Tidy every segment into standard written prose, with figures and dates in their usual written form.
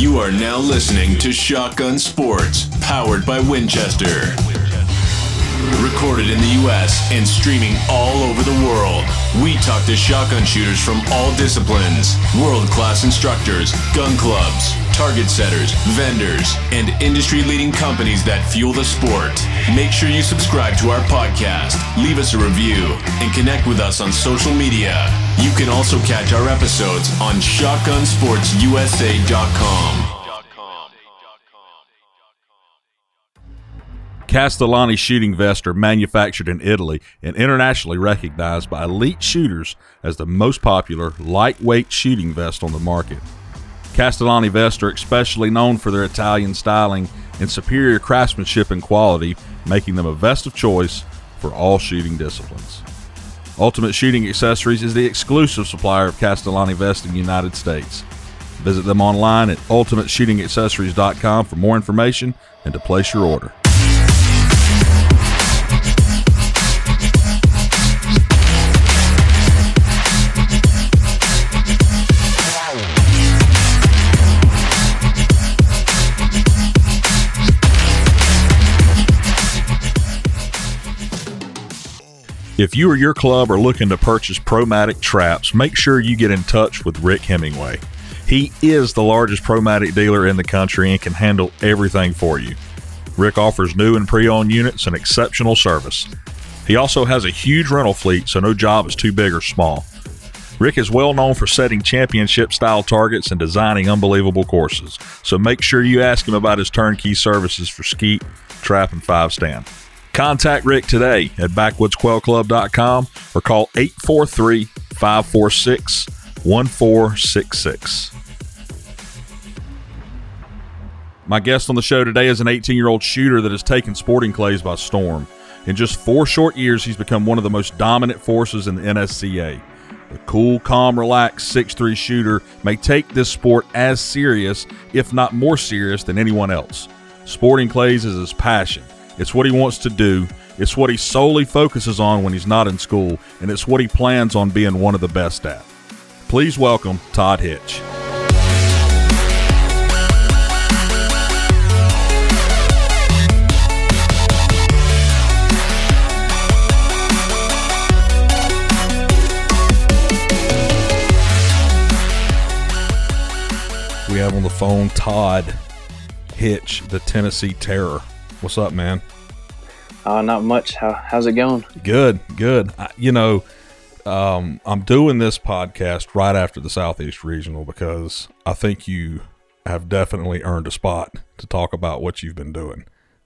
You are now listening to Shotgun Sports, powered by Winchester. Recorded in the U.S. and streaming all over the world. We talk to shotgun shooters from all disciplines, world-class instructors, gun clubs, target setters, vendors, and industry-leading companies that fuel the sport. Make sure you subscribe to our podcast, leave us a review, and connect with us on social media. You can also catch our episodes on shotgunsportsusa.com. Castellani shooting vests are manufactured in Italy and internationally recognized by elite shooters as the most popular lightweight shooting vest on the market. Castellani vests are especially known for their Italian styling and superior craftsmanship and quality, making them a vest of choice for all shooting disciplines. Ultimate Shooting Accessories is the exclusive supplier of Castellani vests in the United States. Visit them online at ultimateshootingaccessories.com for more information and to place your order. If you or your club are looking to purchase Promatic traps, make sure you get in touch with Rick Hemingway. He is the largest Promatic dealer in the country and can handle everything for you. Rick offers new and pre-owned units and exceptional service. He also has a huge rental fleet, so no job is too big or small. Rick is well known for setting championship-style targets and designing unbelievable courses, so make sure you ask him about his turnkey services for skeet, trap, and 5-stand. Contact Rick today at backwoodsquailclub.com or call 843-546-1466. My guest on the show today is an 18-year-old shooter that has taken sporting clays by storm. In just 4 short years, he's become one of the most dominant forces in the NSCA. The cool, calm, relaxed 6'3" shooter may take this sport as serious, if not more serious, than anyone else. Sporting clays is his passion. It's what he wants to do. It's what he solely focuses on when he's not in school, and it's what he plans on being one of the best at. Please welcome Todd Hitch. We have on the phone Todd Hitch, the Tennessee Terror. What's up, man? Not much. How's it going? Good. I'm doing this podcast right after the Southeast Regional because I think you have definitely earned a spot to talk about what you've been doing.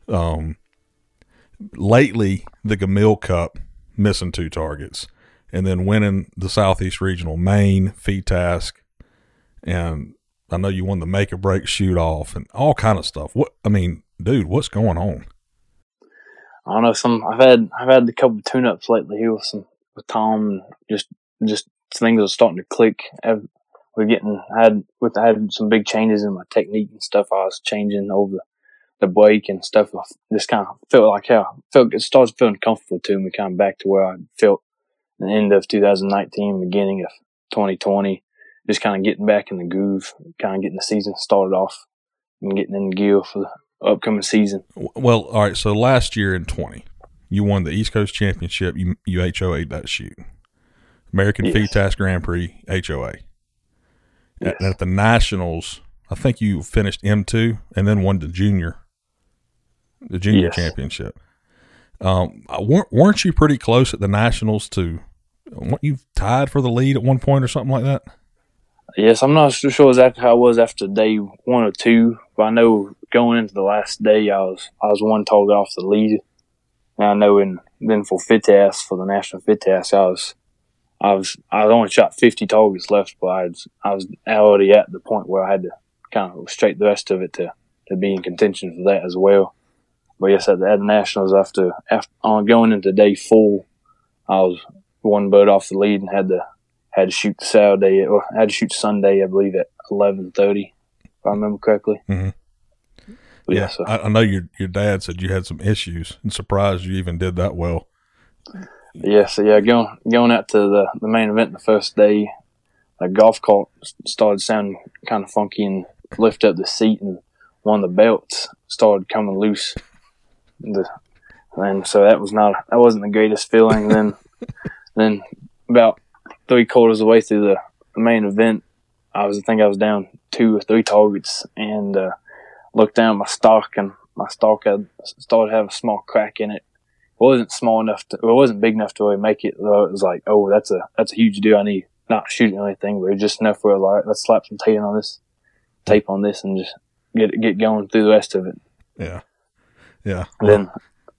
Lately, the Gamil Cup, missing 2 targets, and then winning the Southeast Regional main, feed task, and I know you won the make or break shoot off and all kind of stuff. Dude, what's going on? I don't know. I've had a couple of tune-ups lately here with Tom. Just things are starting to click. I had some big changes in my technique and stuff. I was changing over the break and stuff. I just kind of it started feeling comfortable to me, kind of back to where I felt in the end of 2019, beginning of 2020. Just kind of getting back in the groove, kind of getting the season started off and getting in gear for the upcoming season. Well, all right. So last year in 20, you won the East Coast Championship. You HOA'd that shoot. American Feed Task Grand Prix HOA. Yes. At the Nationals, I think you finished M2 and then won the junior championship. Weren't you pretty close at the Nationals to? Weren't you tied for the lead at one point or something like that? Yes, I'm not sure exactly how I was after day 1 or 2, but I know going into the last day, I was 1 target off the lead. And I know then for fit task, for the national fit task, I only shot 50 targets left, but I was already at the point where I had to kind of straight the rest of it to be in contention for that as well. But yes, at the nationals, after going into day 4, I was 1 bird off the lead and had to shoot Sunday, I believe, at 11:30, if I remember correctly. Mm-hmm. Yeah, so. I know your dad said you had some issues and surprised you even did that well. Yeah, so going out to the main event the first day, a golf cart started sounding kind of funky, and lift up the seat, and one of the belts started coming loose. And so that wasn't the greatest feeling. Then about 3/4 of the way through the main event, I think I was down 2 or 3 targets, and looked down at my stock, and my stock had started to have a small crack in it. It wasn't small enough it wasn't big enough to really make it, though. It was like, oh, that's a huge deal. I need not shooting or anything, but it was just enough where like, let's slap some tape on this and just get going through the rest of it. Yeah. Yeah. And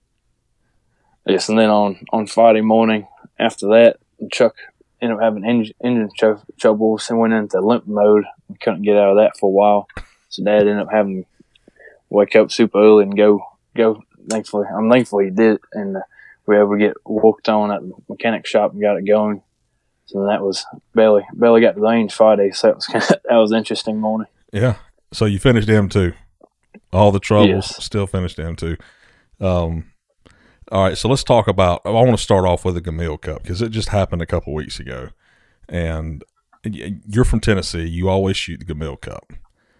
then on Friday morning after that, Chuck ended up having engine troubles and went into limp mode. We couldn't get out of that for a while. So Dad ended up having to wake up super early and go. I'm thankful he did, and we were able to get worked on at the mechanic shop and got it going. So that was barely got to the range Friday. So that was an interesting morning. Yeah. So you finished M2. All the troubles, yes. Still finished M2. All right, so let's talk about. I want to start off with the Gamil Cup because it just happened a couple weeks ago, and you're from Tennessee. You always shoot the Gamil Cup.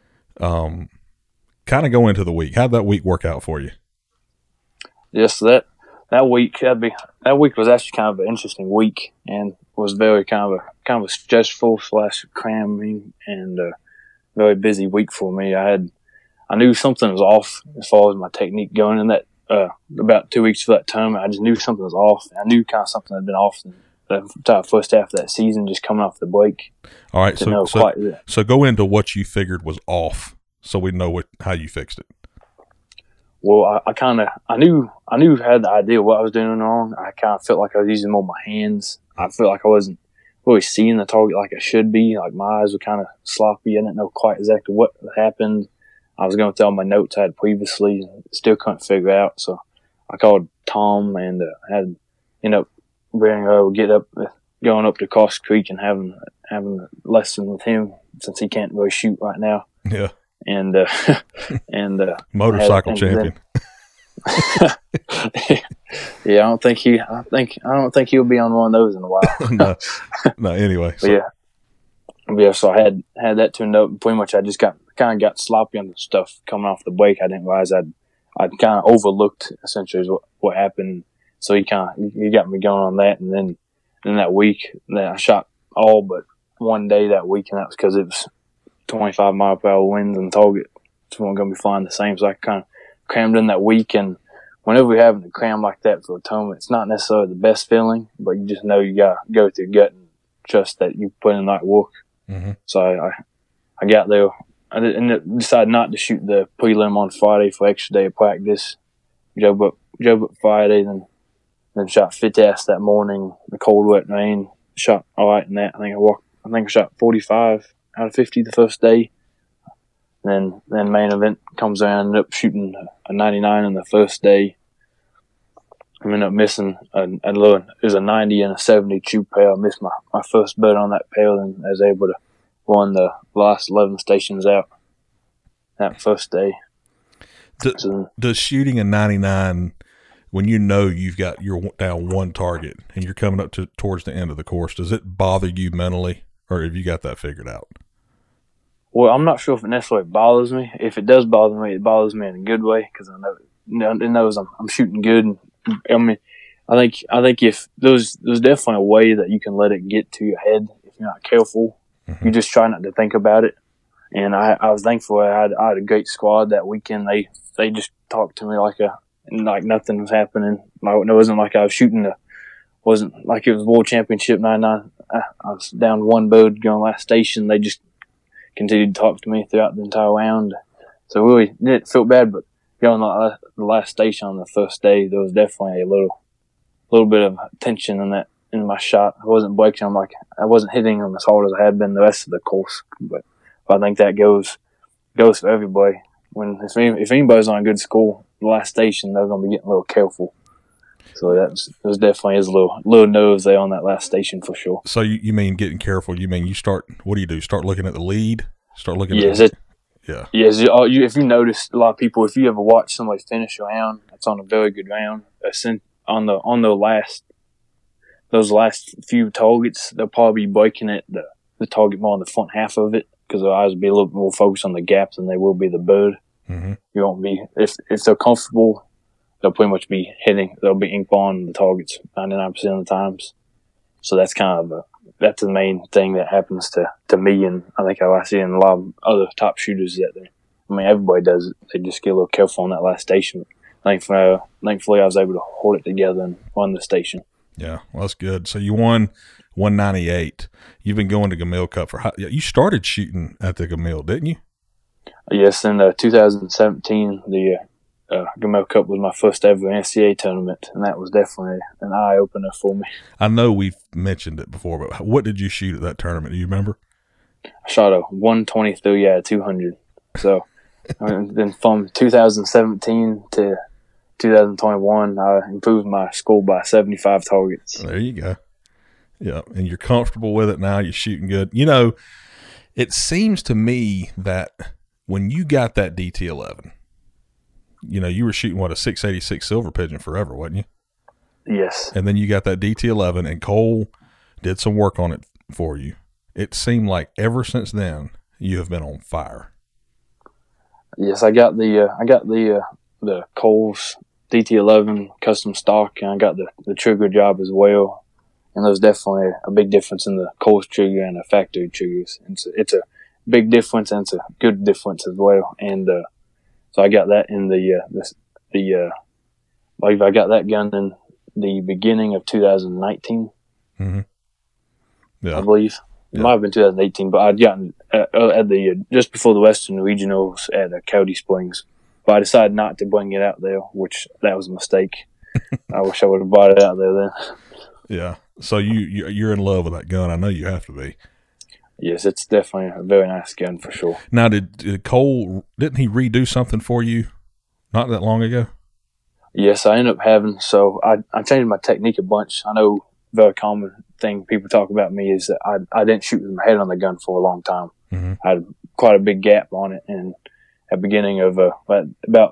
Kind of go into the week. How'd that week work out for you? Yes, that week was actually kind of an interesting week, and was very kind of a stressful / cramming and very busy week for me. I knew something was off as far as my technique going in that. About 2 weeks for that tournament, I just knew something was off. I knew kind of something had been off in the first half of that season, just coming off the break. All right, so go into what you figured was off, so we know how you fixed it. Well, I knew I had the idea of what I was doing wrong. I kind of felt like I was using more of my hands. I felt like I wasn't really seeing the target like I should be. Like my eyes were kind of sloppy. I didn't know quite exactly what happened. I was going through all my notes I had previously, and still couldn't figure it out. So I called Tom and had ended up going up to Cross Creek and having a lesson with him since he can't really shoot right now. Yeah. And motorcycle champion. Yeah, I don't think he'll be on one of those in a while. No. Anyway. Yeah. So I had that tuned up, and pretty much I just got sloppy on the stuff coming off the break. I didn't realize I'd kind of overlooked essentially what happened. So he got me going on that, and then that week I shot all but one day that week, and that was because it was 25 mile per hour winds and target weren't going to be flying the same. So I kind of crammed in that week, and whenever you're having to cram like that for a tournament, it's not necessarily the best feeling, but you just know you got to go with your gut and trust that you put in the right work. Mm-hmm. So I got there. I decided not to shoot the prelim on Friday for extra day of practice. Drove up Friday, then shot fit ass that morning. The cold, wet rain. Shot all right in that. I think I shot 45 out of 50 the first day. Then main event comes around. Ended up shooting a 99 on the first day. I ended up missing it was a 90 and a 72 pair. I missed my first bet on that pair, and I was able to run the last 11 stations out that first day. Does shooting a 99, when you know you're down one target and you're coming up towards the end of the course, does it bother you mentally, or have you got that figured out? Well, I'm not sure if it necessarily bothers me. If it does bother me, it bothers me in a good way, because I know it knows I'm shooting good. And, I mean, I think if there's definitely a way that you can let it get to your head if you're not careful. Mm-hmm. You just try not to think about it. And I was thankful I had a great squad that weekend. They just talked to me like nothing was happening. It wasn't like I was shooting wasn't like it was World Championship 99. I was down one bird going last station. They just continued to talk to me throughout the entire round. So really didn't feel bad, but going the last station on the first day, there was definitely a little bit of tension in my shot. I wasn't breaking them I wasn't hitting them as hard as I had been the rest of the course. But I think that goes for everybody. If anybody's on a good score, the last station, they're going to be getting a little careful. So there's definitely is a little nerves there on that last station for sure. So you mean getting careful? You mean you start? What do you do? Start looking at the lead? Start looking at yeah. Yes, if you notice, a lot of people, if you ever watch somebody finish a round, it's on a very good round. On those last few targets, they'll probably be breaking the target more on the front half of it. because the eyes will be a little more focused on the gap than they will be the bird. Mm-hmm. You won't be if they're comfortable, they'll pretty much be hitting. They'll be ink on the targets 99% of the times. So that's kind of that's the main thing that happens to me, and I think I see in a lot of other top shooters that everybody does it. They just get a little careful on that last station. Thankfully, I was able to hold it together and run the station. Yeah, well, that's good. So you won 198. You've been going to Gamil Cup you started shooting at the Gamil, didn't you? Yes, in 2017, the Gamil Cup was my first ever NCAA tournament, and that was definitely an eye-opener for me. I know we've mentioned it before, but what did you shoot at that tournament? Do you remember? I shot a 123 out of 200. So then from 2017 to 2021, I improved my score by 75 targets. There you go. Yeah, and you're comfortable with it now. You're shooting good. It seems to me that when you got that DT11, you were shooting, a 686 Silver Pigeon forever, wasn't you? Yes. And then you got that DT11, and Cole did some work on it for you. It seemed like ever since then, you have been on fire. Yes, I got the Cole's DT11 custom stock, and I got the trigger job as well. And there's definitely a big difference in the Cole's trigger and the factory triggers. It's a big difference, and it's a good difference as well. And so I got that in I got that gun in the beginning of 2019. Mm-hmm. Yeah, I believe it might have been 2018, but I'd gotten at just before the Western Regionals at Coyote Springs. But I decided not to bring it out there, which that was a mistake. I wish I would have brought it out there then. Yeah. So you're in love with that gun. I know you have to be. Yes, it's definitely a very nice gun for sure. Now, did Cole, didn't he redo something for you not that long ago? Yes, I ended up having, so I changed my technique a bunch. I know a very common thing people talk about me is that I didn't shoot with my head on the gun for a long time. Mm-hmm. I had quite a big gap on it, and at the beginning of about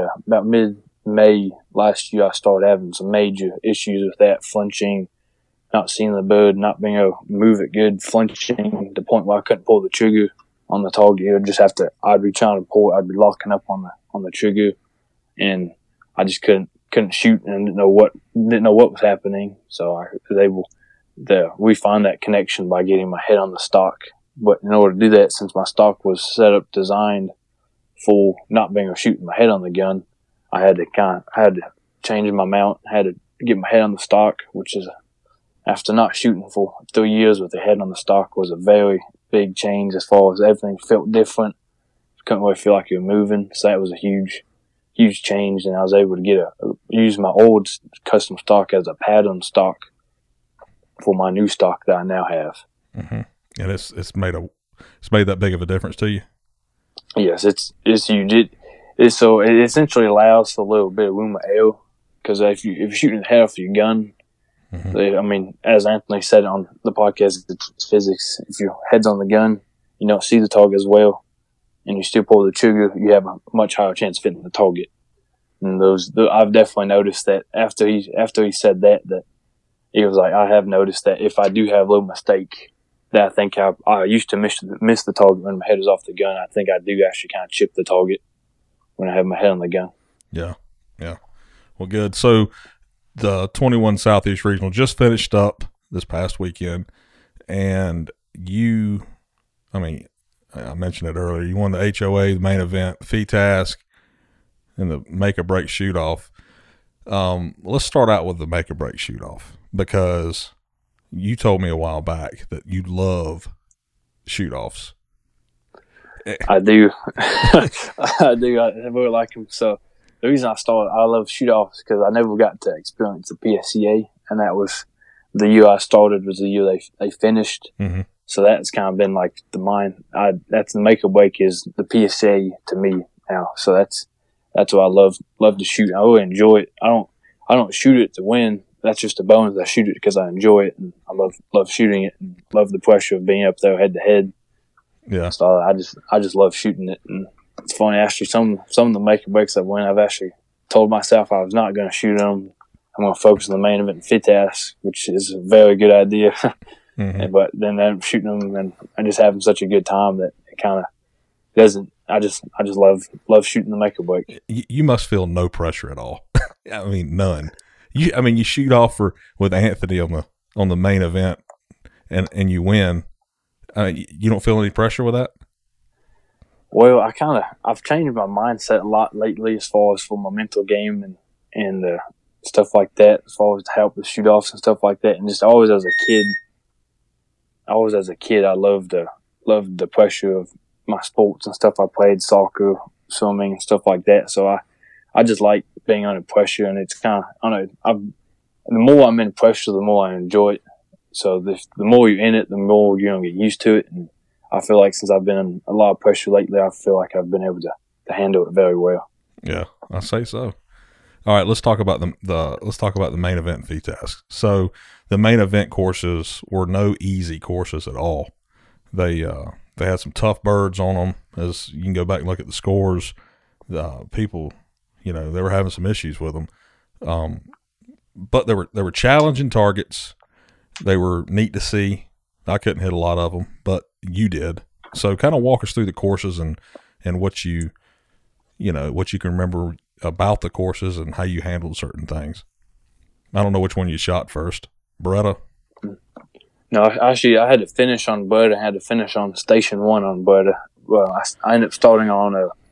mid-May last year, I started having some major issues with that, flinching, not seeing the bird, not being able to move it good, flinching to the point where I couldn't pull the trigger on the target. It would just I'd be trying to pull it, I'd be locking up on the trigger, and I just couldn't shoot and didn't know what was happening. So I was able to refine that connection by getting my head on the stock. But in order to do that, since my stock was designed for not being able to shoot my head on the gun, I had to change my mount, had to get my head on the stock, which is, after not shooting for 3 years with the head on the stock, was a very big change as far as everything felt different. Couldn't really feel like you were moving. So that was a huge change, and I was able to use my old custom stock as a pattern stock for my new stock that I now have. Mm-hmm. And it's made that big of a difference to you? Yes, it's huge. It essentially allows for a little bit of room of air, because if you're shooting the head off your gun, mm-hmm. As Anthony said on the podcast, it's physics. If your head's on the gun, you don't see the target as well, and you still pull the trigger, you have a much higher chance of hitting the target. And I've definitely noticed that after he said that he was like, I have noticed that if I do have a little mistake, that I think I used to miss the target when my head is off the gun. I think I do actually kind of chip the target when I have my head on the gun. Yeah. Well, good. So the 21 Southeast Regional just finished up this past weekend, and I mentioned it earlier, you won the HOA, the main event, FETASC, and the make or break shoot off. Let's start out with the make or break shoot off, because you told me a while back that you love shoot offs. I do. I do. I really like them. So the reason I love shoot offs because I never got to experience the PSCA, and that was the year I started was the year they finished. Mm-hmm. So that's kind of been like that's the make or break is the PSA to me now. So that's what I love to shoot. I really enjoy it. I don't shoot it to win. That's just a bonus. I shoot it because I enjoy it, and I love shooting it, and love the pressure of being up there head to head. Yeah. So I just love shooting it, and it's funny. Actually, some of the make or breaks I win, I've actually told myself I was not going to shoot them. I'm going to focus on the main event in FETASC, which is a very good idea. but then I'm shooting them and I'm just having such a good time that it kind of doesn't. I just love shooting the maker break. You must feel no pressure at all. I mean, none. You shoot off with Anthony on the main event, and you win. You don't feel any pressure with that? Well, I've changed my mindset a lot lately as far as for my mental game and stuff like that, as far as to help with shoot offs and stuff like that. And just always as a kid, I loved the pressure of my sports and stuff. I played soccer, swimming, and stuff like that. So I just like being under pressure, and it's kind of, I don't know, the more I'm in pressure, the more I enjoy it. So the more you're in it, the more you're going to get used to it. And I feel like since I've been in a lot of pressure lately, I feel like I've been able to handle it very well. Yeah, I say so. All right, let's talk about the main event VTASC. So the main event courses were no easy courses at all. They had some tough birds on them. As you can go back and look at the scores, people, they were having some issues with them. But there were challenging targets. They were neat to see. I couldn't hit a lot of them, but you did. So kind of walk us through the courses and what you can remember about the courses and how you handled certain things. I don't know which one you shot first. Beretta? No, actually, I had to finish on Beretta. I had to finish on Station 1 on Beretta. Well, I ended up starting on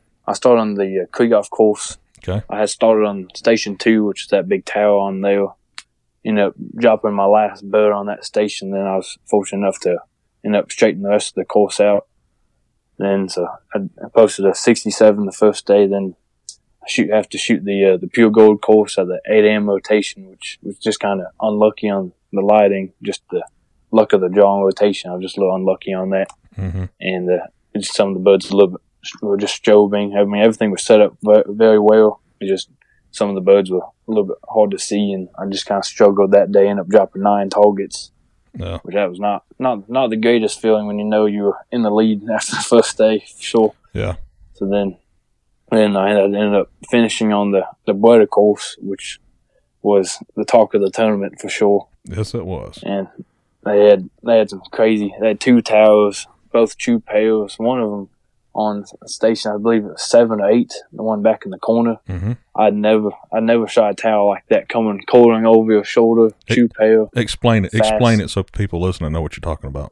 the Krieghoff course. Okay. I had started on Station 2, which is that big tower on there. Ended up dropping my last bird on that station. Then I was fortunate enough to end up straightening the rest of the course out. Then, so I posted a 67 the first day. Then I have to shoot the Pure Gold course at the 8 a.m. rotation, which was just kind of unlucky on the lighting, just the luck of the drawing rotation. I was just a little unlucky on that. Mm-hmm. And just some of the birds were just strobing. I mean, everything was set up very well. It just some of the birds were a little bit hard to see, and I just kind of struggled that day. Ended up dropping 9 targets, which that was not the greatest feeling when you know you were in the lead after the first day, for sure. Yeah. So then I ended up finishing on the Beretta course, which was the talk of the tournament for sure. Yes, it was. And they had some crazy. They had 2 towers, both true pales. One of them on station, I believe it was 7 or 8. The one back in the corner. Mm-hmm. I'd never shot a tower like that coming coiling over your shoulder. True pale. Explain it so people listening know what you're talking about.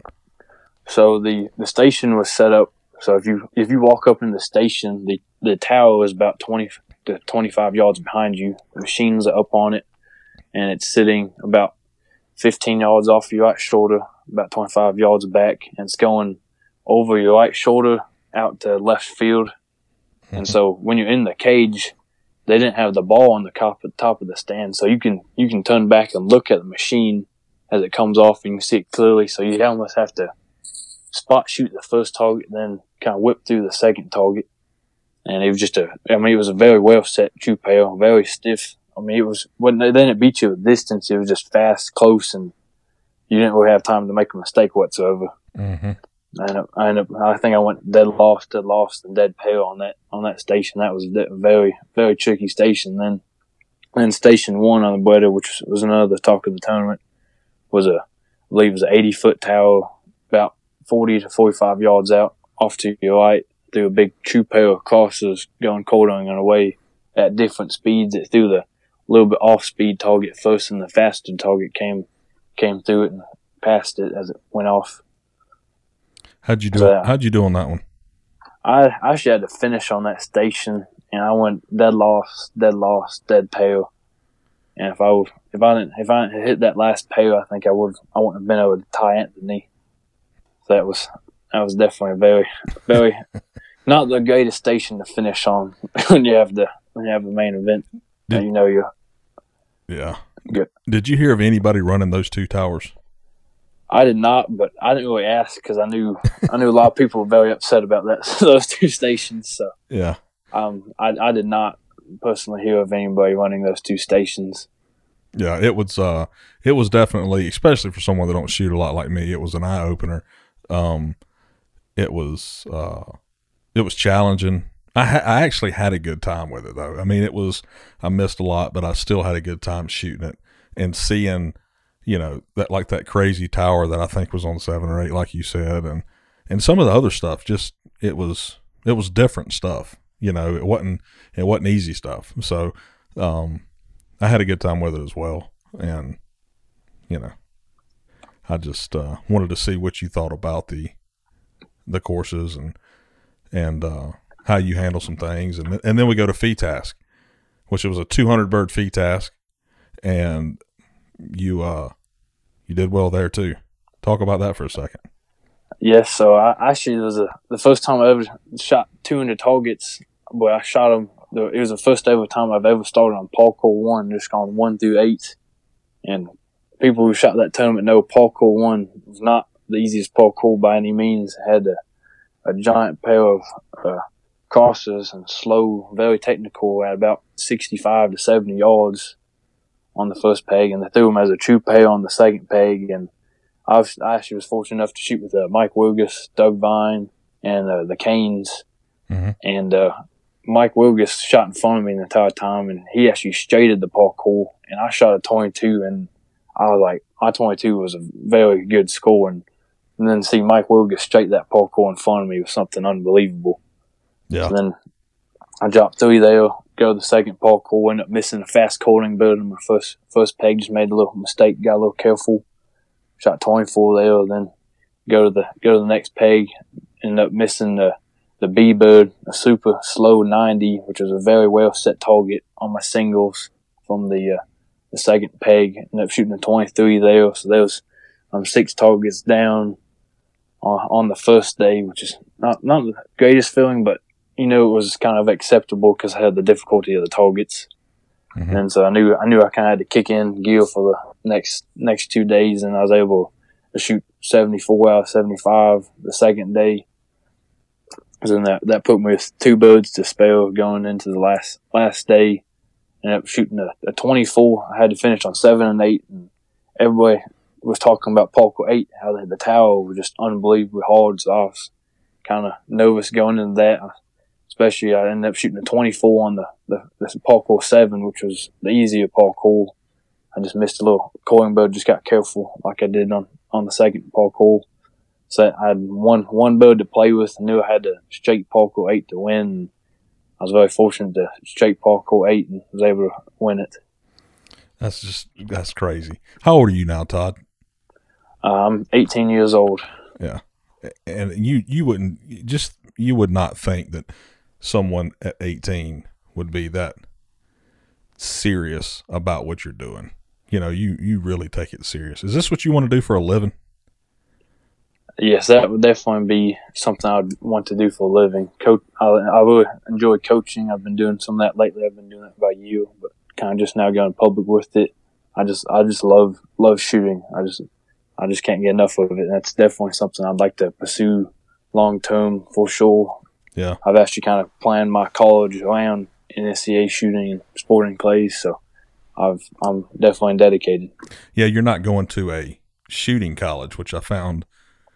So the station was set up. So if you walk up in the station, the tower is about 20 to 25 yards behind you. The machines are up on it, and it's sitting about 15 yards off your right shoulder, about 25 yards back, and it's going over your right shoulder out to left field. Mm-hmm. And so when you're in the cage, they didn't have the ball on the top of the stand, so you can turn back and look at the machine as it comes off, and you can see it clearly. So you almost have to spot shoot the first target, then kind of whip through the second target. And it was it was a very well set true pale, very stiff. I mean, they didn't beat you with distance. It was just fast, close, and you didn't really have time to make a mistake whatsoever. Mm-hmm. I think I went dead lost, and dead pale on that station. That was a very, very tricky station. Then Station 1 on the Beretta, which was another talk of the tournament, I believe it was an 80-foot tower, about 40 to 45 yards out off to your right, through a big true pale crosses going quartering and away at different speeds. It threw the little bit off speed target first, and the faster target came through it and passed it as it went off. How'd you do on that one? I actually had to finish on that station, and I went dead lost, dead pale. And if I didn't hit that last pale, I think I wouldn't have been able to tie Anthony. So that was definitely very, very not the greatest station to finish on when you have the main event. Yeah. Good. Did you hear of anybody running those 2 towers? I did not, but I didn't really ask because I knew a lot of people were very upset about those 2 stations. So yeah, I did not personally hear of anybody running those 2 stations. Yeah, it was definitely, especially for someone that don't shoot a lot like me, it was an eye opener. It was challenging. I actually had a good time with it though. I mean, I missed a lot, but I still had a good time shooting it and seeing, that crazy tower that I think was on 7 or 8, like you said, and some of the other stuff. Just it was different stuff. It wasn't easy stuff. So I had a good time with it as well, and I just wanted to see what you thought about the courses and how you handle some things, and then we go to fee task, which was a 200 bird fee task, and you did well there too. Talk about that for a second. Yes, so I actually, it was the first time I ever shot 200 targets, but I shot them. It was the first ever time I've ever started on Parkour 1, just gone 1 through 8. And people who shot that tournament know Parkour 1 was not the easiest parkour by any means. It had a giant pair of crosses and slow, very technical at about 65 to 70 yards on the first peg, and they threw them as a true pair on the second peg. And I actually was fortunate enough to shoot with Mike Wilgus, Doug Vine, and the Canes. Mm-hmm. And Mike Wilgus shot in front of me the entire time, and he actually straighted the parkour. And I shot a 22, and I was like, my 22 was a very good score. And then see Mike Wilgus straight that parkour in front of me was something unbelievable. Yeah. So then I dropped 3 there, go to the second parkour, end up missing a fast cording bird on my first peg, just made a little mistake, got a little careful. Shot 24 there, then go to the next peg, ended up missing the B bird, a super slow 90, which was a very well set target on my singles from the second peg. Ended up shooting a 23 there, so there was 6 targets down on the first day, which is not the greatest feeling, but it was kind of acceptable because I had the difficulty of the targets. Mm-hmm. And so I knew I kind of had to kick in gear for the next 2 days, and I was able to shoot 74 out of 75 the second day. So then that put me with 2 birds to spare going into the last day. Ended up shooting a 24. I had to finish on 7 and 8, and everybody was talking about Parkour 8, how the tower was just unbelievably hard. So I was kind of nervous going into that. Especially, I ended up shooting a 24 on the Parkour 7, which was the easier parkour. I just missed a little coiling bird, just got careful like I did on the second parkour. So I had one bird to play with. I knew I had to straight Parkour 8 to win. I was very fortunate to straight Parkour 8 and was able to win it. That's crazy. How old are you now, Todd? I'm 18 years old. Yeah. And you would not think that someone at 18 would be that serious about what you're doing. You really take it serious. Is this what you want to do for a living? Yes, that would definitely be something I would want to do for a living. I would enjoy coaching. I've been doing some of that lately. I've been doing that for about a year, but kind of just now going public with it. I just love shooting. I just can't get enough of it. And that's definitely something I'd like to pursue long term for sure. Yeah, I've actually kind of planned my college around NSCA shooting and sporting clays, so I'm definitely dedicated. Yeah, you're not going to a shooting college, which I found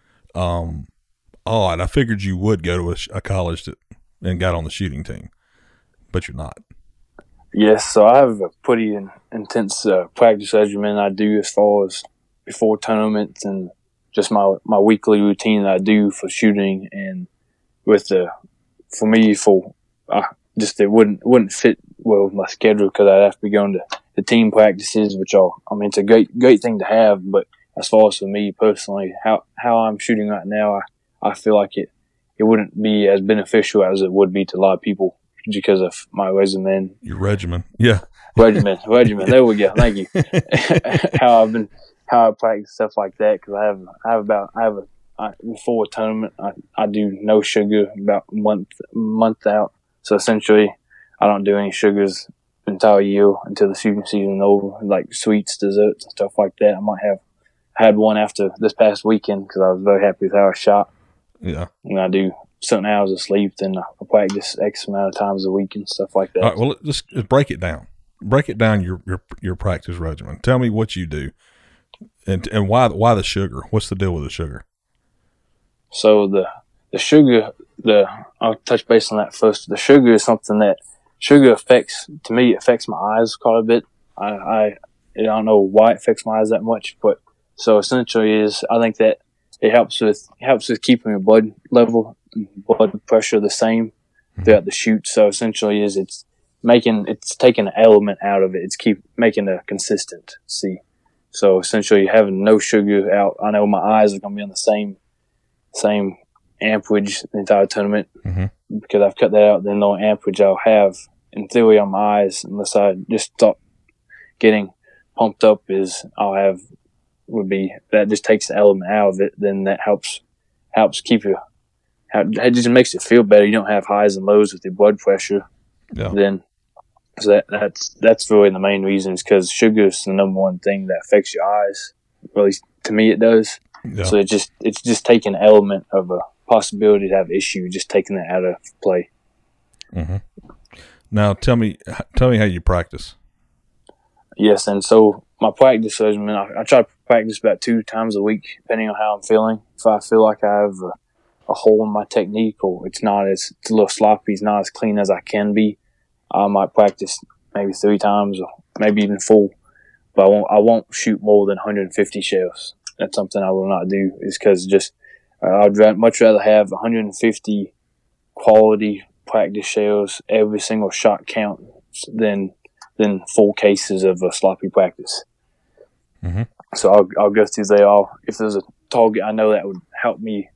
odd. I figured you would go to a college and got on the shooting team, but you're not. Yes, so I have a pretty intense practice regimen I do as far as before tournaments and just my weekly routine that I do for shooting, and with it wouldn't fit well with my schedule because I'd have to be going to the team practices, which it's a great thing to have, but as far as for me personally, how I'm shooting right now, I feel like it wouldn't be as beneficial as it would be to a lot of people because of my regimen. Your regimen, yeah. Regimen. There we go. Thank you. how I practice stuff like that, because before a tournament, I do no sugar about a month out. So essentially, I don't do any sugars the entire year until the shooting season is over, like sweets, desserts, and stuff like that. I might have had one after this past weekend because I was very happy with how I shot. Yeah. And I do certain hours of sleep, then I practice X amount of times a week and stuff like that. All right, well, just break it down. Break it down, your practice regimen. Tell me what you do and why the sugar. What's the deal with the sugar? So the sugar, I'll touch base on that first. The sugar is something that affects my eyes quite a bit. I I don't know why it affects my eyes that much, but so essentially I think that it helps with keeping your blood level, blood pressure the same throughout the shoot. So essentially it's taking an element out of it. It's making a consistency. So essentially having no sugar out. I know my eyes are going to be on the same amperage the entire tournament because I've cut that out. Then the only amperage I'll have in theory on my eyes, unless I just stop getting pumped up, would be that just takes the element out of it. Then that helps keep you. It just makes it feel better. You don't have highs and lows with your blood pressure. Yeah. Then, so that's really the main reason, is because sugar is the number one thing that affects your eyes. At least to me, it does. Yeah. So it's just taking an element of a possibility to have issue, just taking that out of play. Mm-hmm. Now, tell me how you practice. Yes, and so my practice regimen, I try to practice about 2 times a week, depending on how I'm feeling. If I feel like I have a hole in my technique, or it's a little sloppy, it's not as clean as I can be, I might practice maybe 3 times, or maybe even 4. But I won't shoot more than 150 shells. That's something I will not do, is because I'd much rather have 150 quality practice shells, every single shot count, than full cases of a sloppy practice. Mm-hmm. So I'll go through there. If there's a target I know that would help me,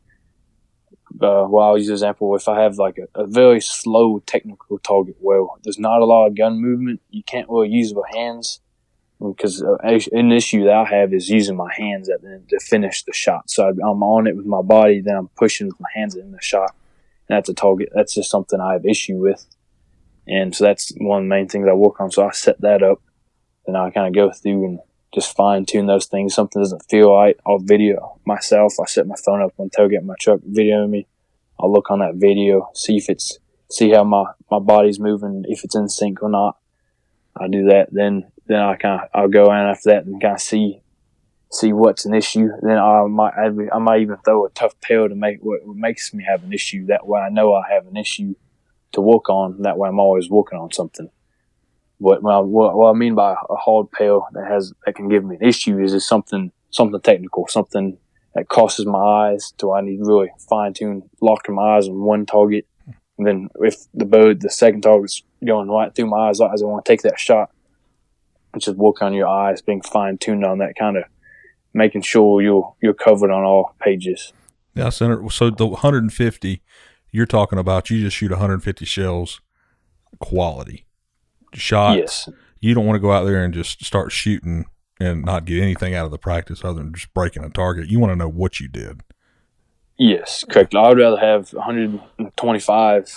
I'll use an example. If I have like a very slow technical target where there's not a lot of gun movement, you can't really use your hands, because an issue that I have is using my hands to finish the shot. So I'm on it with my body, then I'm pushing with my hands in the shot. And that's a target. That's just something I have issue with. And so that's one of the main things I work on. So I set that up, then I kind of go through and just fine tune those things. Something doesn't feel right, I'll video myself. I set my phone up on tailgate in my truck, videoing me. I'll look on that video, see how my body's moving, if it's in sync or not. I do that. Then I'll go in after that and kind of see what's an issue. Then I might even throw a tough pill to make what makes me have an issue. That way I know I have an issue to work on. That way I'm always working on something. What I mean by a hard pill that can give me an issue is something technical, something that crosses my eyes to where I need to really fine tune, locking my eyes on one target. And then if the second target's going right through my eyes, as I want to take that shot, just work on your eyes, being fine tuned on that, kind of making sure you're covered on all pages. Yeah, Senator. So the 150 you're talking about, you just shoot 150 shells, quality shots. Yes. You don't want to go out there and just start shooting and not get anything out of the practice other than just breaking a target. You want to know what you did. Yes, correct. I would rather have 125,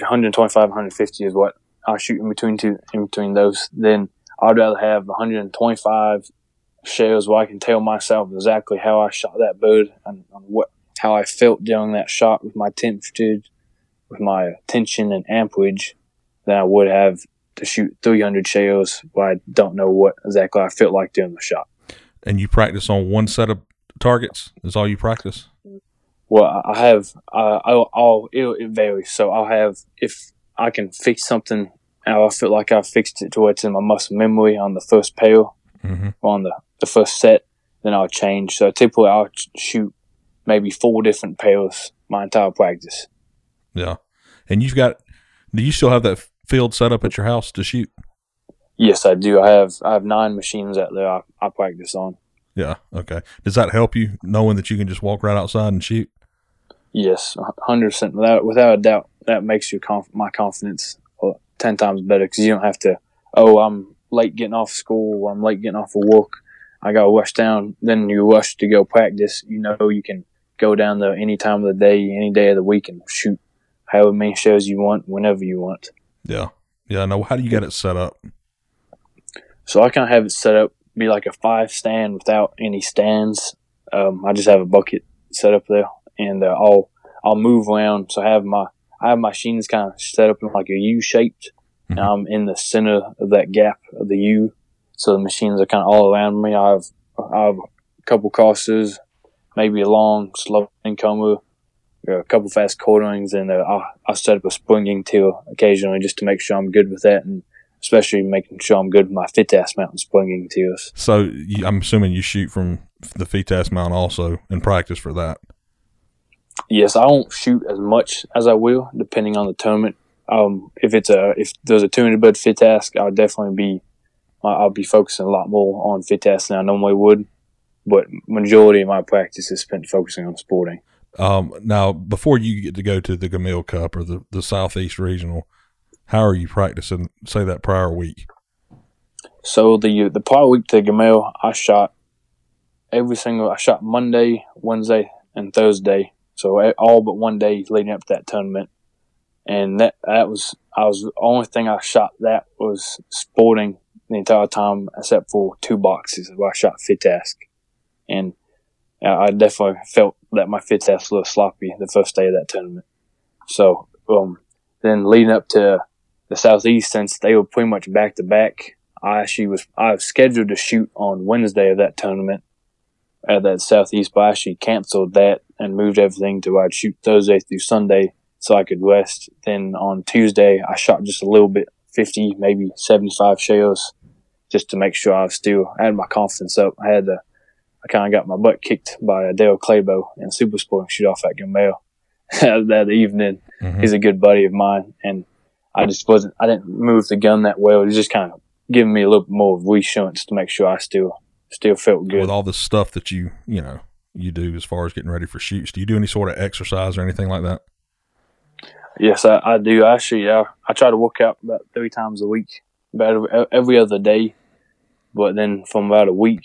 150 is what I shoot in between those. Then I'd rather have 125 shells where I can tell myself exactly how I shot that bird and how I felt during that shot with my temperature, with my tension and amperage, than I would have to shoot 300 shells where I don't know what exactly I felt like during the shot. And you practice on one set of targets? Is all you practice? Well, I have, it varies. So I'll have, if I can fix something, I feel like I fixed it to where it's in my muscle memory on the first pail, on the first set, then I'll change. So typically I'll shoot maybe 4 different pails my entire practice. Yeah. And do you still have that field set up at your house to shoot? Yes, I do. I have 9 machines out there I practice on. Yeah. Okay. Does that help you, knowing that you can just walk right outside and shoot? Yes, 100%. Without a doubt, that makes my confidence 10 times better, because you don't have to, I'm late getting off school, I'm late getting off of work, I got to rush down. Then you rush to go practice. You know you can go down there any time of the day, any day of the week, and shoot however many shells you want, whenever you want. Yeah. Yeah. Now, how do you get it set up? So I kind of have it set up, be like a 5 stand without any stands. I just have a bucket set up there, and I'll move around. So I have my machines kind of set up in like a U-shaped. And I'm in the center of that gap of the U. So the machines are kind of all around me. I have a couple crosses, maybe a long, slow incomer, a couple fast quarterings, and I'll set up a springing till occasionally just to make sure I'm good with that. And especially making sure I'm good with my FITAS mount and springing tiers. So I'm assuming you shoot from the FITAS mount also in practice for that. Yes, I won't shoot as much as I will, depending on the tournament. If there's a 200 bud FITAS, I'll be focusing a lot more on FITAS than I normally would. But majority of my practice is spent focusing on sporting. Now, before you get to go to the Gamil Cup or the Southeast Regional, how are you practicing, say, that prior week? So the prior week to Gamil, I shot Monday, Wednesday, and Thursday. So all but one day leading up to that tournament. And the only thing I shot that was sporting the entire time, except for 2 boxes where I shot FITAS. And I definitely felt that my FITAS was a little sloppy the first day of that tournament. So then leading up to the Southeast, since they were pretty much back to back, I was scheduled to shoot on Wednesday of that tournament at that Southeast, but I actually canceled that and moved everything to where I'd shoot Thursday through Sunday so I could rest. Then on Tuesday, I shot just a little bit, 50, maybe 75 shells, just to make sure I had my confidence up. I kind of got my butt kicked by Dale Claybo in Super Sporting shoot off at Gamil that evening. Mm-hmm. He's a good buddy of mine, and I didn't move the gun that well. It was just kind of giving me a little bit more of reassurance to make sure I still felt good. With all the stuff that you do as far as getting ready for shoots, do you do any sort of exercise or anything like that? Yes, I do. Actually, I try to work out about 3 times a week, about every other day. But then from about a week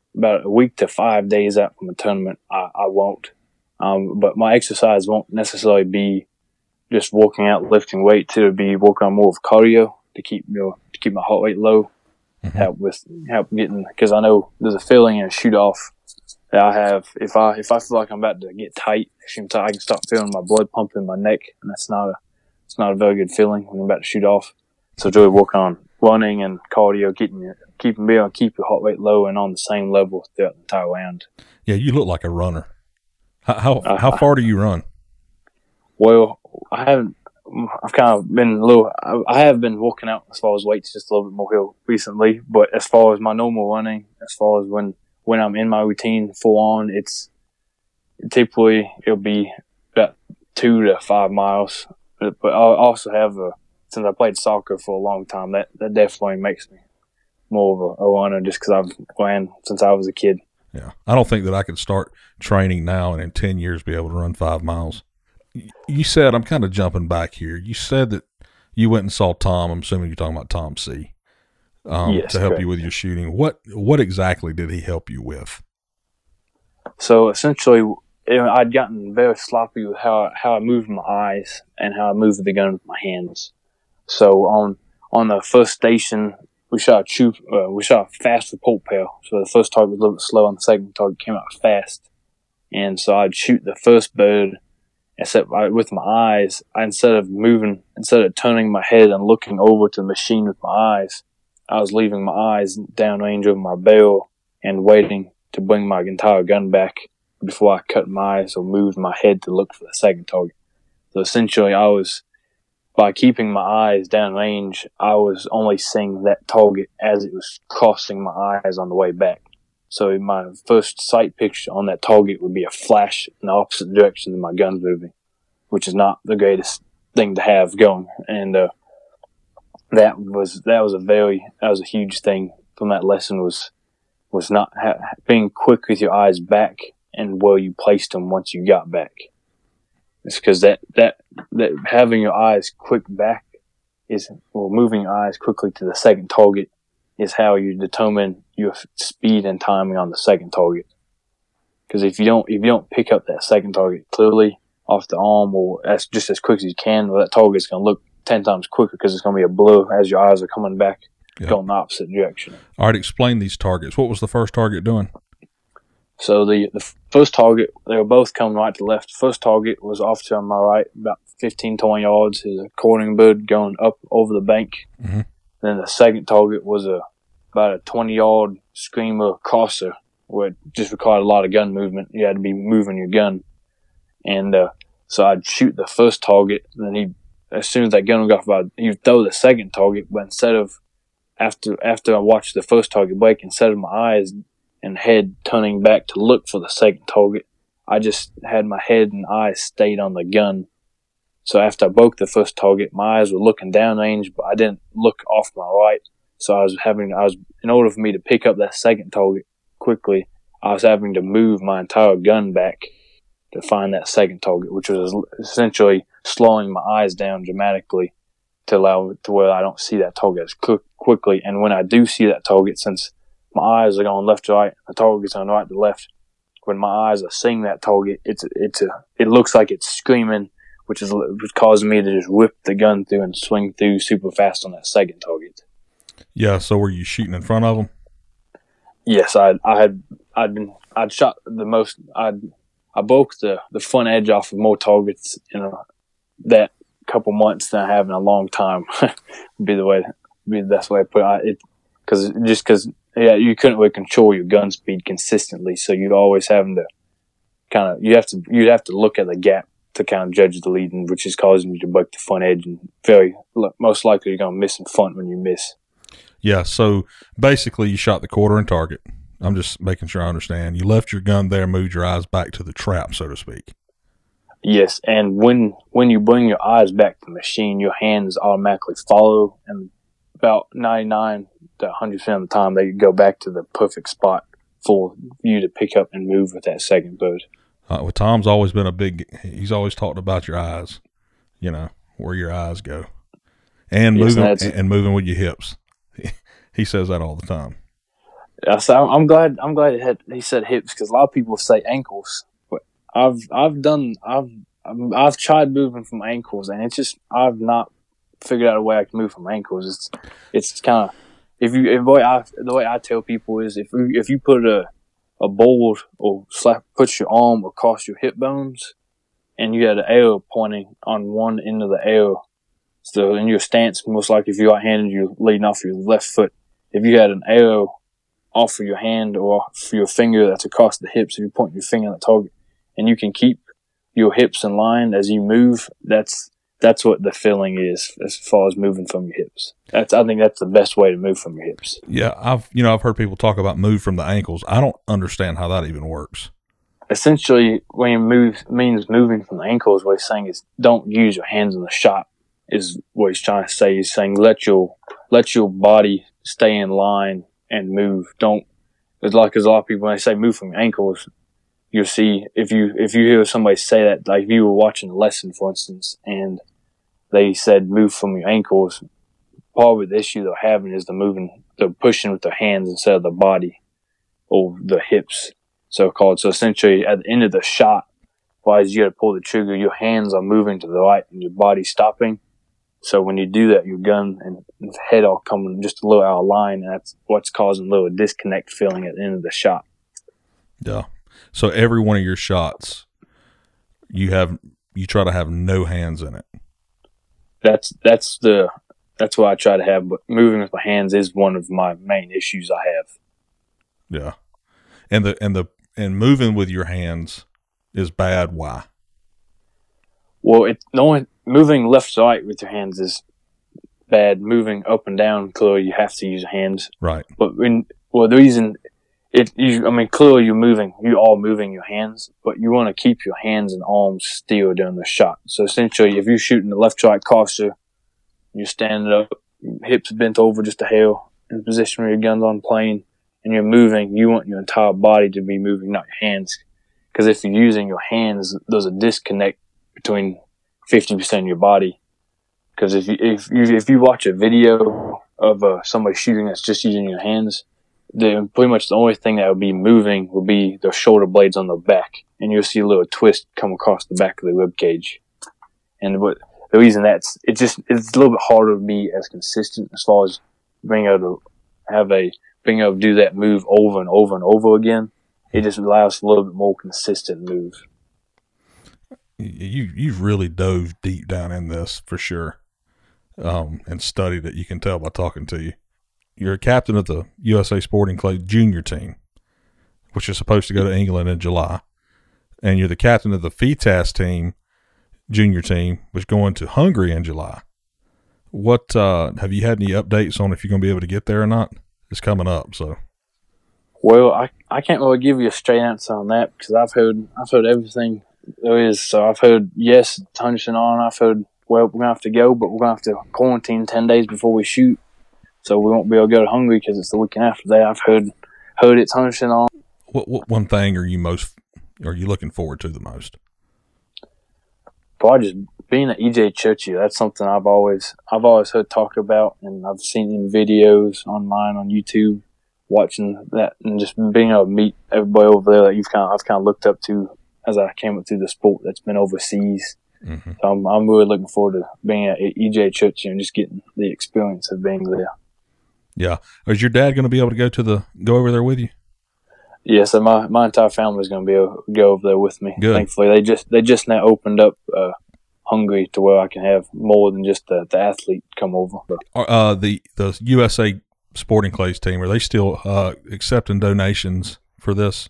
to 5 days out from a tournament, I won't. But my exercise won't necessarily be just working out, lifting weights. It'll be working on more of cardio to keep my heart rate low. Mm-hmm. help getting, because I know there's a feeling in a shoot off that I have. If I feel like I'm about to get tight, I can start feeling my blood pumping in my neck, and it's not a very good feeling when I'm about to shoot off. So it's really working on running and cardio, keep your heart rate low and on the same level throughout the entire round. Yeah, you look like a runner. How far do you run? Well, I have been working out as far as weights just a little bit more here recently, but as far as my normal running, as far as when I'm in my routine full on, it'll be about 2 to 5 miles. But I also have since I played soccer for a long time, that definitely makes me more of a runner just because I've ran since I was a kid. Yeah. I don't think that I could start training now and in 10 years be able to run 5 miles. You said, I'm kind of jumping back here, you said that you went and saw Tom. I'm assuming you're talking about Tom C. Yes, to help correct. You with your shooting. What exactly did he help you with? So essentially, I'd gotten very sloppy with how I moved my eyes and how I moved the gun with my hands. So on the first station, we shot fast with pulp pail. So the first target was a little bit slow, and the second target came out fast. And so I'd shoot the first bird, except with my eyes, instead of turning my head and looking over to the machine with my eyes, I was leaving my eyes downrange of my barrel and waiting to bring my entire gun back before I cut my eyes or moved my head to look for the second target. So essentially, by keeping my eyes downrange, I was only seeing that target as it was crossing my eyes on the way back. So my first sight picture on that target would be a flash in the opposite direction than my gun's moving, which is not the greatest thing to have going. And that was a huge thing from that lesson was not being quick with your eyes back and where you placed them once you got back. It's because that having your eyes quick back moving your eyes quickly to the second target is how you determine your speed and timing on the second target. Because if you don't pick up that second target clearly off the arm or just as quick as you can, well, that target's going to look 10 times quicker because it's going to be a blur as your eyes are coming back, going the opposite direction. All right, explain these targets. What was the first target doing? So the first target, they were both coming right to left. The first target was off to my right, about 15, 20 yards. Is a cornering bird going up over the bank. Mm-hmm. Then the second target was about a 20-yard screamer crosser, where it just required a lot of gun movement. You had to be moving your gun. And so I'd shoot the first target, and then as soon as that gun would go off, you'd throw the second target, but instead of after I watched the first target break, instead of my eyes and head turning back to look for the second target, I just had my head and eyes stayed on the gun. So after I broke the first target, my eyes were looking downrange, but I didn't look off my right. So in order for me to pick up that second target quickly, I was having to move my entire gun back to find that second target, which was essentially slowing my eyes down dramatically to allow to where I don't see that target as quickly. And when I do see that target, since my eyes are going left to right, the target's on right to left, when my eyes are seeing that target, it looks like it's screaming, which causing me to just whip the gun through and swing through super fast on that second target. Yeah. So were you shooting in front of them? Yes, I'd shot the most. I broke the front edge off of more targets in that couple months than I have in a long time. would be the best way to put it. Because you couldn't really control your gun speed consistently, so you'd always having to you'd have to look at the gap to kind of judge the lead, which is causing you to break the front edge, and most likely you're going to miss in front when you miss. Yeah. So basically, you shot the quarter in target. I'm just making sure I understand. You left your gun there, moved your eyes back to the trap, so to speak. Yes, and when you bring your eyes back to the machine, your hands automatically follow, and about 99 to 100% of the time, they go back to the perfect spot for you to pick up and move with that second bird. Well, Tom's always been he's always talked about your eyes, where your eyes go, and moving with your hips. He says that all the time. So I'm glad he said hips, because a lot of people say ankles, but I've tried moving from ankles, and it's just I've not figured out a way I can move from ankles. It's kind of the way I tell people is if you put a bowl or put your arm across your hip bones, and you had an arrow pointing on one end of the arrow, so in your stance, most likely if you're right-handed, you're leading off your left foot. If you had an arrow off of your hand or for your finger that's across the hips, if you point your finger at the target, and you can keep your hips in line as you move, that's what the feeling is as far as moving from your hips. I think that's the best way to move from your hips. Yeah, I've heard people talk about move from the ankles. I don't understand how that even works. Essentially, when you means moving from the ankles, what he's saying is don't use your hands in the shot, is what he's trying to say. He's saying let your body stay in line and move. It's like a lot of people, when they say move from your ankles, you'll see, if you hear somebody say that, like if you were watching a lesson, for instance, and they said move from your ankles, probably the issue they're having is they're pushing with their hands instead of the body or the hips, so-called. So essentially, at the end of the shot, as you got to pull the trigger, your hands are moving to the right and your body's stopping. So when you do that, your gun and the head all coming just a little out of line, and that's what's causing a little disconnect feeling at the end of the shot. Yeah. So every one of your shots, you try to have no hands in it. That's what I try to have, but moving with my hands is one of my main issues I have. Yeah. And moving with your hands is bad. Why? Well, moving left to right with your hands is bad. Moving up and down, clearly you have to use your hands. Right. But the reason clearly you're all moving your hands, but you want to keep your hands and arms still during the shot. So essentially, if you're shooting the left to right cluster, you're standing up, hips bent over just a hair in the position where your gun's on plane, and you're moving, you want your entire body to be moving, not your hands. Because if you're using your hands, there's a disconnect between 50% of your body. Because if you watch a video of somebody shooting that's just using your hands, pretty much the only thing that would be moving would be their shoulder blades on the back, and you'll see a little twist come across the back of the rib cage. And the reason it's a little bit harder to be as consistent as far as being able to do that move over and over and over again. It just allows for a little bit more consistent move. You've really dove deep down in this for sure, and studied it. You can tell by talking to you. You're a captain of the USA Sporting Clay junior team, which is supposed to go to England in July, and you're the captain of the FITAS team junior team, was going to Hungary in July. What have you had any updates on if you're going to be able to get there or not? It's coming up, so. Well, I can't really give you a straight answer on that because I've heard everything there is. So I've heard yes, Huntington on. I've heard we're gonna have to go, but we're gonna have to quarantine 10 days before we shoot, so we won't be able to go to Hungary because it's the weekend after that. I've heard it's Huntington on. What one thing are you looking forward to the most? Probably just being at EJ Churchill. That's something I've always heard talk about, and I've seen in videos online on YouTube, watching that, and just being able to meet everybody over there that I've kind of looked up to as I came up through the sport that's been overseas. Mm-hmm. So I'm really looking forward to being at EJ Churchill and just getting the experience of being there. Yeah, is your dad going to be able to go over there with you? Yeah, so my entire family is going to be able to go over there with me. Good. Thankfully, they just now opened up Hungary to where I can have more than just the athlete come over. The USA Sporting Clays team, are they still accepting donations for this?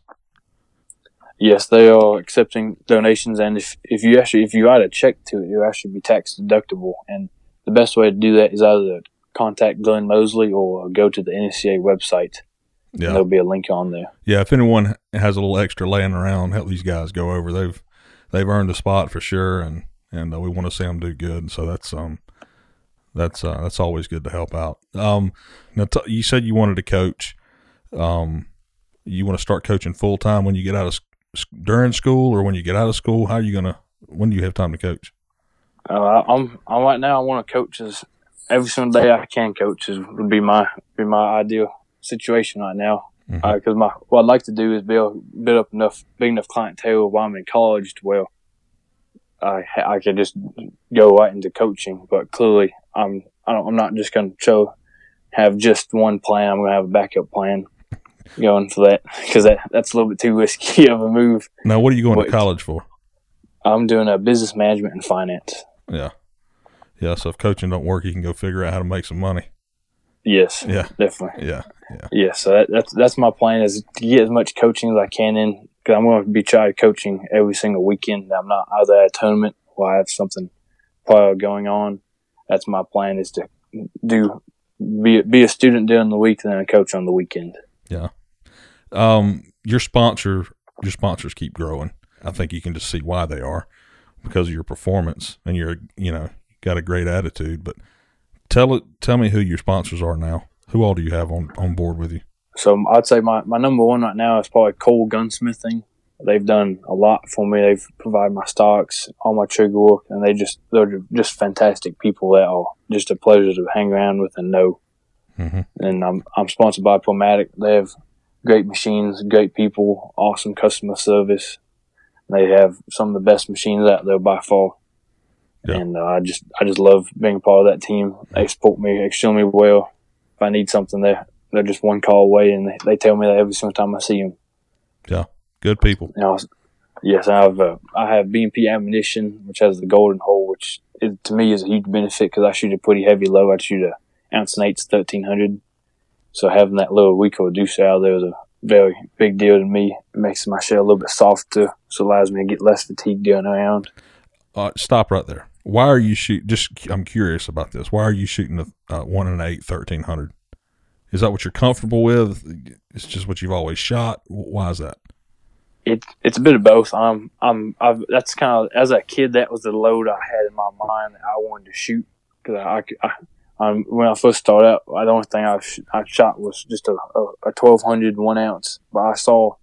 Yes, they are accepting donations, and if you write a check to it, it'll actually be tax deductible. And the best way to do that is either contact Glenn Mosley or go to the NSCA website. Yeah, and there'll be a link on there. Yeah, if anyone has a little extra laying around, help these guys go over. They've earned a spot for sure, and we want to see them do good. So that's always good to help out. Now you said you wanted to coach. You want to start coaching full time when you get out of during school, or when you get out of school? When do you have time to coach? I'm right now. I want to coach every single day I can. Coach would be my ideal situation right now. Because what I'd like to do is build up big enough clientele while I'm in college to where I could just go right into coaching. But clearly, I'm not just going to have just one plan. I'm going to have a backup plan going for that, because that's a little bit too risky of a move. Now, what are you going to college for? I'm doing a business management and finance. Yeah. So if coaching don't work, you can go figure out how to make some money. Yes. Yeah. Definitely. Yeah. Yeah. So that's my plan, is to get as much coaching as I can in, because I'm going to be trying coaching every single weekend. I'm not either at a tournament or I have something prior going on. That's my plan, is to be a student during the week and then a coach on the weekend. Yeah. Your sponsors keep growing. I think you can just see why they are, because of your performance, and you're got a great attitude. But tell me who your sponsors are now. Who all do you have on board with you? So I'd say my number one right now is probably Cole Gunsmithing. They've done a lot for me. They've provided my stocks, all my trigger work, and they're just fantastic people that are just a pleasure to hang around with and know. Mm-hmm. And I'm sponsored by Promatic. They have great machines, great people, awesome customer service. They have some of the best machines out there by far. Yeah. And I just love being a part of that team. They support me extremely well. If I need something, they're just one call away, and they tell me that every single time I see them. Yeah, good people. Yes, I have B&P Ammunition, which has the golden hole, which to me is a huge benefit because I shoot a pretty heavy low. I shoot a ounce and 8's 1300. So having that little Rico reducer out there is a very big deal to me. It makes my shell a little bit softer, so it allows me to get less fatigue going around. Stop right there. Why are you I'm curious about this. Why are you shooting a 1 and 8 1300? Is that what you're comfortable with? It's just what you've always shot. Why is that? It's a bit of both. That's kind of, as a kid, that was the load I had in my mind that I wanted to shoot, because when I first started out, the only thing I shot was just a 1200 1 ounce. But I saw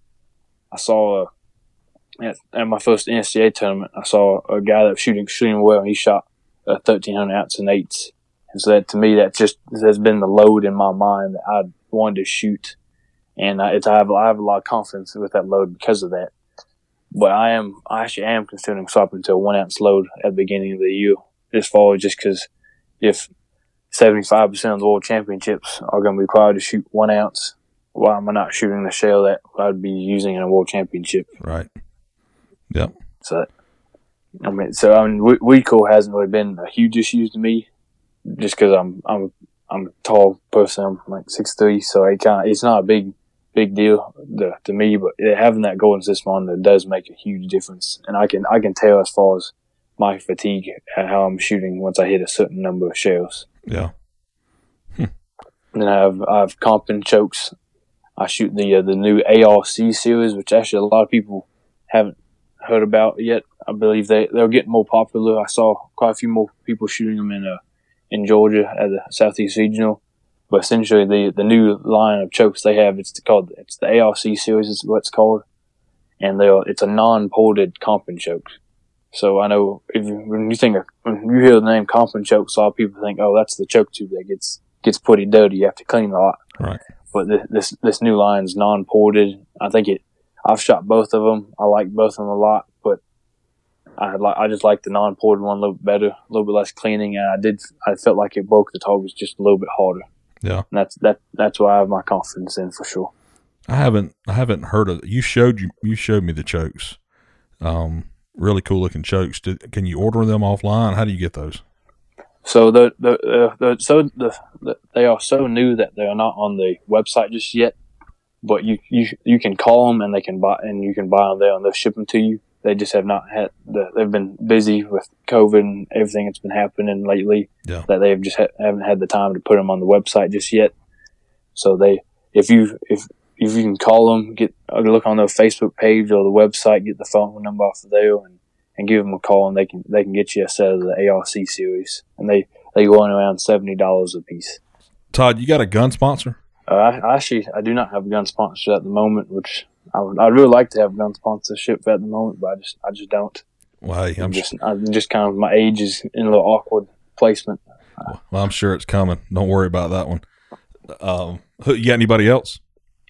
at my first NCAA tournament, I saw a guy that was shooting extremely well, and he shot a 1300 ounce and 8's. And so that, to me, that just has been the load in my mind that I wanted to shoot. And I have a lot of confidence with that load because of that. But I actually am considering swapping to a 1 ounce load at the beginning of the year this fall, just because if 75% of the world championships are going to be required to shoot 1 ounce, why am I not shooting the shell that I'd be using in a world championship? Right. Yep. So recoil hasn't really been a huge issue to me, just because I'm a tall person. I'm like 6'3", so it's not a big deal to me. But having that golden system on there does make a huge difference, and I can tell as far as my fatigue at how I'm shooting once I hit a certain number of shells. Yeah. Then I have comp and chokes. I shoot the new ARC series, which actually a lot of people haven't heard about yet. I believe they're getting more popular. I saw quite a few more people shooting them in Georgia at the Southeast Regional. But essentially, the new line of chokes they have, it's the ARC series is what it's called, and it's a non-ported comp and choke. So I know when you hear the name comp and choke, a lot of people think, oh, that's the choke tube that gets pretty dirty. You have to clean a lot. Right. But this new line's non-ported. I've shot both of them. I like both of them a lot, but I just like the non-ported one a little bit better, a little bit less cleaning, and I felt like it broke the targets just a little bit harder. Yeah, and that's what I have my confidence in for sure. I haven't heard of you showed me the chokes, really cool looking chokes. Can you order them offline? How do you get those? So they are so new that they are not on the website just yet. But you can call them and you can buy them there and they'll ship them to you. They just have not had they've been busy with COVID and everything that's been happening lately. Yeah. That they've just haven't had the time to put them on the website just yet. So if you can call them, look on their Facebook page or the website, get the phone number off of there and give them a call, and they can get you a set of the ARC series, and they go on around $70 a piece. Todd, you got a gun sponsor? I do not have a gun sponsorship at the moment, which I'd really like to have a gun sponsorship at the moment, but I just don't. Well, hey, I'm just kind of, my age is in a little awkward placement. Well, I'm sure it's coming. Don't worry about that one. You got anybody else?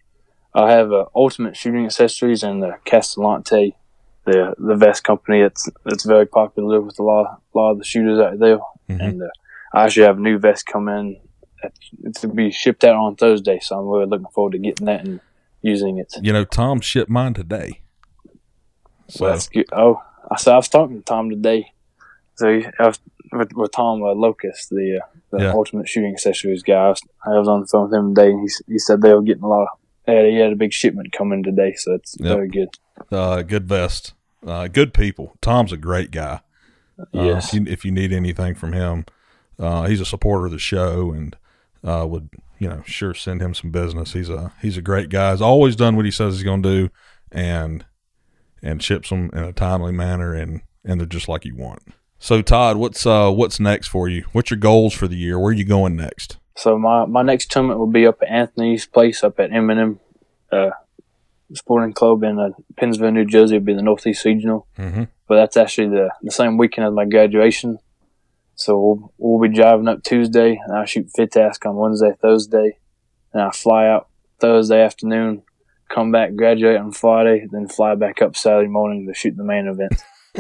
I have Ultimate Shooting Accessories and the Castellante, the vest company that's very popular with a lot of the shooters out there. Mm-hmm. And I actually have a new vest coming. It's to be shipped out on Thursday, so I'm really looking forward to getting that and using it. You know, Tom shipped mine today. So well, that's good. Oh, I was talking to Tom today. So I was with Tom Locust, the Ultimate Shooting Accessories guy. I was on the phone with him today, and he said they were getting he had a big shipment coming today, so it's very good. Good vest. Good people. Tom's a great guy. Yes. If you need anything from him, he's a supporter of the show, and would sure send him some business. He's a great guy. He's always done what he says he's going to do, and ships them in a timely manner, and they're just like you want. So Todd, what's next for you? What's your goals for the year? Where are you going next? So my next tournament will be up at Anthony's place up at M&M Sporting Club in Pennsville, New Jersey. It'll be the Northeast Regional. Mm-hmm. But that's actually the same weekend as my graduation. So we'll be driving up Tuesday, and I shoot FITASC on Wednesday, Thursday, and I fly out Thursday afternoon, come back, graduate on Friday, then fly back up Saturday morning to shoot the main event.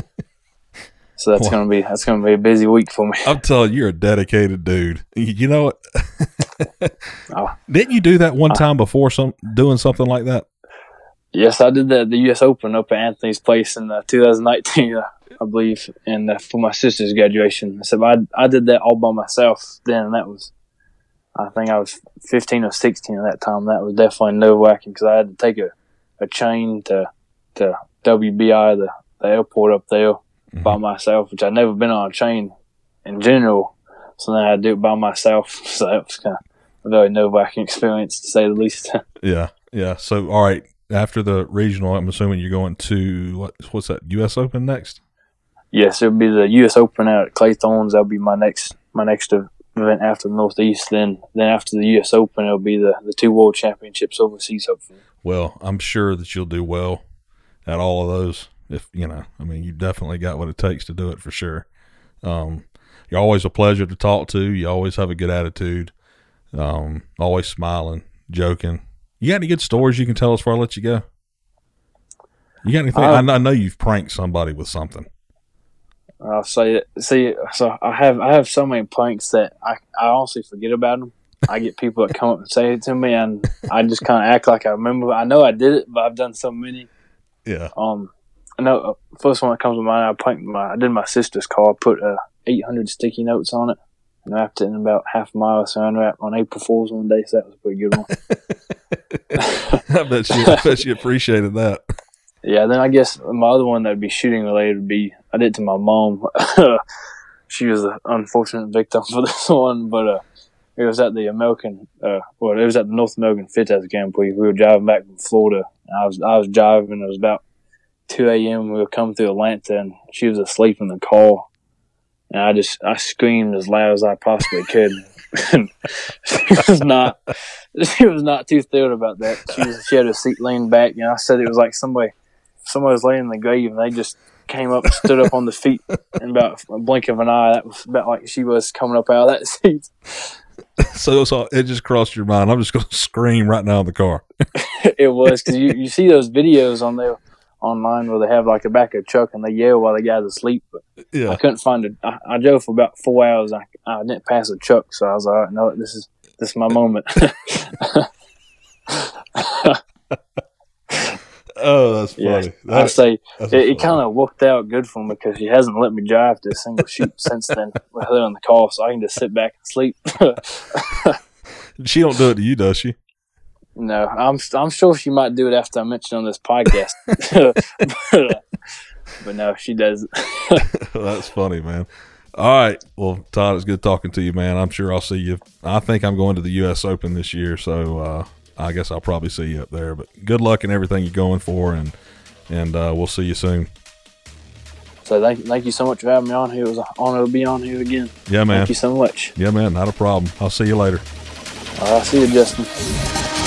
So that's gonna be a busy week for me. I'm telling you, you're a dedicated dude. You know what? Oh. Didn't you do that one time before doing something like that? Yes, I did that at the U.S. Open up at Anthony's place in 2019, I believe, and for my sister's graduation. So I did that all by myself then, and that was, I think I was 15 or 16 at that time. That was definitely nerve-wracking because I had to take a chain to WBI, the airport up there, mm-hmm. by myself, which I'd never been on a chain in general. So then I had to do it by myself. So that was kind of a very nerve-wracking experience, to say the least. Yeah. So, all right, after the regional, I'm assuming you're going to, what's that, U.S. Open next? Yes, it'll be the U.S. Open out at Clay Thorns. That'll be my next event after the Northeast. Then after the U.S. Open, it'll be the two World Championships overseas, hopefully. Well, I'm sure that you'll do well at all of those. If you definitely got what it takes to do it for sure. You're always a pleasure to talk to. You always have a good attitude. Always smiling, joking. You got any good stories you can tell us before I let you go? You got anything? I know you've pranked somebody with something. I'll say it. See, so I have so many pranks that I honestly forget about them. I get people that come up and say it to me, and I just kind of act like I remember. I know I did it, but I've done so many. Yeah. I know first one that comes to mind. I did my sister's car. I put 800 sticky notes on it and wrapped it in about half a mile of saran wrap on April Fool's one day. So that was a pretty good one. I bet you appreciated that. Yeah. Then I guess my other one that would be shooting related would be I did it to my mom. She was the unfortunate victim for this one, but it was at the American. It was at the North American Fit Test Camp. We were driving back from Florida. I was driving. It was about 2 a.m. We were coming through Atlanta, and she was asleep in the car. And I screamed as loud as I possibly could. She was not too thrilled about that. She had her seat leaned back, and I said it was like somebody was laying in the grave, and they just came up and stood up on the feet in about a blink of an eye. That was about like she was coming up out of that seat. So it just crossed your mind, I'm just going to scream right now in the car. It was, because you see those videos on there online where they have like the back of a truck and they yell while the guy's asleep. But yeah. I couldn't find it. I drove for about 4 hours. I didn't pass a truck, so I was like, all right, no, this is my moment. Oh, that's funny. Yeah, I say it kind of worked out good for me because she hasn't let me drive to a single shoot since then with her in the car, so I can just sit back and sleep. She don't do it to you, does she? No, I'm sure she might do it after I mention on this podcast. but no, she doesn't. That's funny, man. All right. Well, Todd, it's good talking to you, man. I'm sure I'll see you. I think I'm going to the U.S. Open this year, so I guess I'll probably see you up there. But good luck in everything you're going for, and we'll see you soon. So thank you so much for having me on here. It was an honor to be on here again. Yeah, man. Thank you so much. Yeah, man. Not a problem. I'll see you later. All right, see you, Justin.